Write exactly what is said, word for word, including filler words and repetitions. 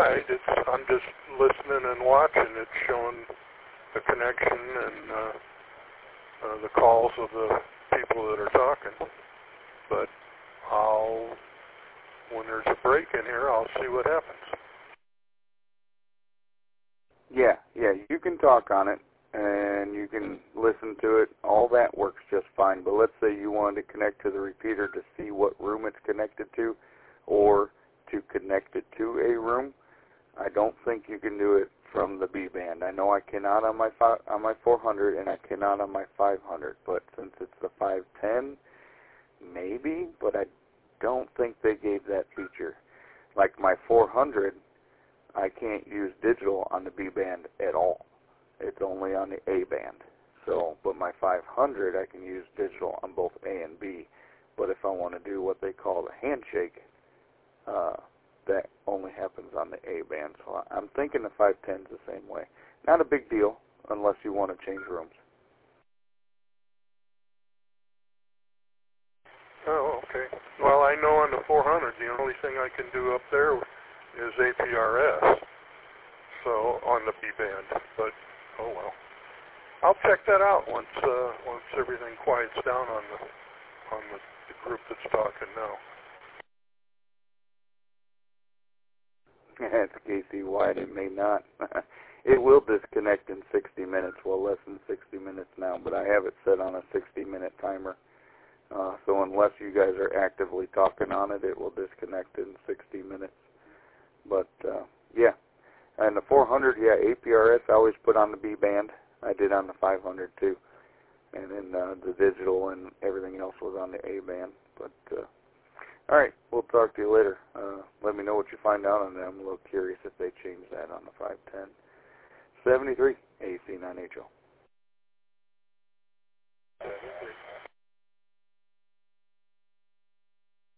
side, it's I'm just listening and watching. It's showing the connection and uh, uh, the calls of the people that are talking. But I'll, when there's a break in here, I'll see what happens. Yeah, yeah, you can talk on it, and you can listen to it. All that works just fine. But let's say you wanted to connect to the repeater to see what room it's connected to, or to connect it to a room. I don't think you can do it from the B band. I know I cannot on my fi- on my four hundred, and I cannot on my five hundred. But since it's the five ten, maybe. But I don't think they gave that feature. Like my four hundred, I can't use digital on the B band at all. It's only on the A band. So, but my five hundred, I can use digital on both A and B. But if I want to do what they call the handshake, uh, that only happens on the A band. So I'm thinking the five ten is the same way. Not a big deal unless you want to change rooms. Oh, okay. Well, I know on the four hundred, the only thing I can do up there is A P R S, so on the B band. But oh well, I'll check that out once uh, once everything quiets down on the on the, the group that's talking now. That's Casey White. It may not. It will disconnect in sixty minutes. Well, less than sixty minutes now, but I have it set on a sixty minute timer. Uh, so unless you guys are actively talking on it, it will disconnect in sixty minutes. But, uh, yeah. And the four hundred, yeah, A P R S I always put on the B band. I did on the five hundred, too. And then uh, the digital and everything else was on the A band. But, uh, all right, we'll talk to you later. Uh, let me know what you find out on that. I'm a little curious if they changed that on the five ten. seventy-three A C nine H O.